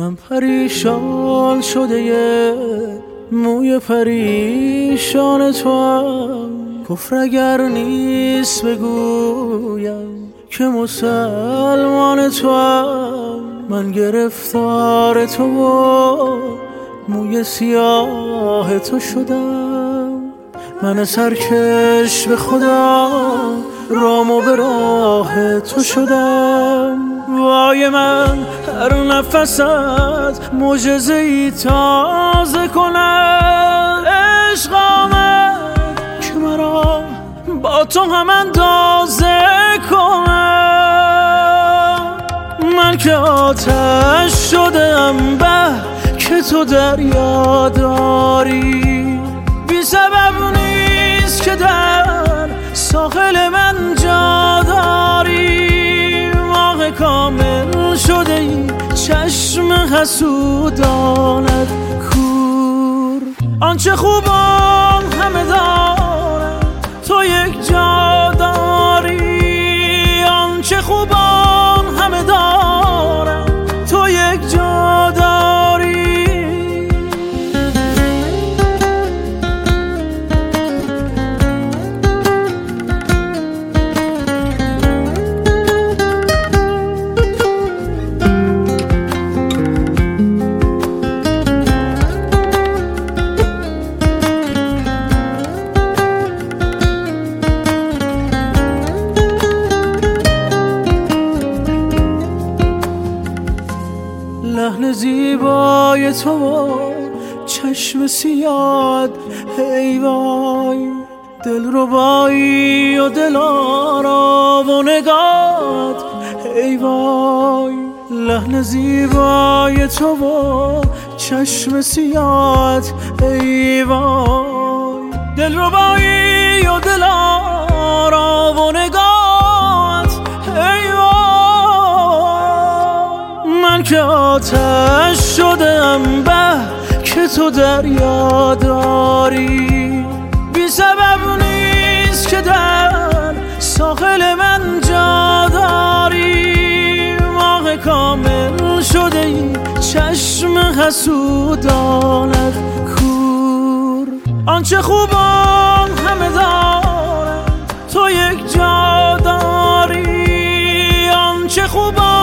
من پریشان شده یه موی پریشان تو هم. کفر اگر نیست بگویم که مسلمان تو هم. من گرفتار تو و موی سیاه تو شدم. من سرکش به خدا رام و به راه تو شدم. وای من هر نفست معجزه‌ای تازه کنم. عشق آمد که مرا با تو هم اندازه کنم. من که آتش شدم به که تو دریا داری. بی سبب نیست که در ساحل من جا داری. ماه کامل شده ای چشم حسودانت کور. آنچه خوبان همه دارن تو یک جا داری. آنچه خوبان همه دارن تو یک جا داری. لحن زیبای تو چشم سیاد ای وای. دل ربایی و دل آرام و نگات ای وای. لحن زیبای تو چشم سیاد ای وای. دل ربایی و دل آرام و نگات ای وای. من که آتش شدم به که تو دریا داری. بی سبب نیست که در ساحل من جا داری. ماه کامل شده ای چشم حسودانت کور. آنچه خوبان همه دارن تو یک جا داری. آنچه خوبان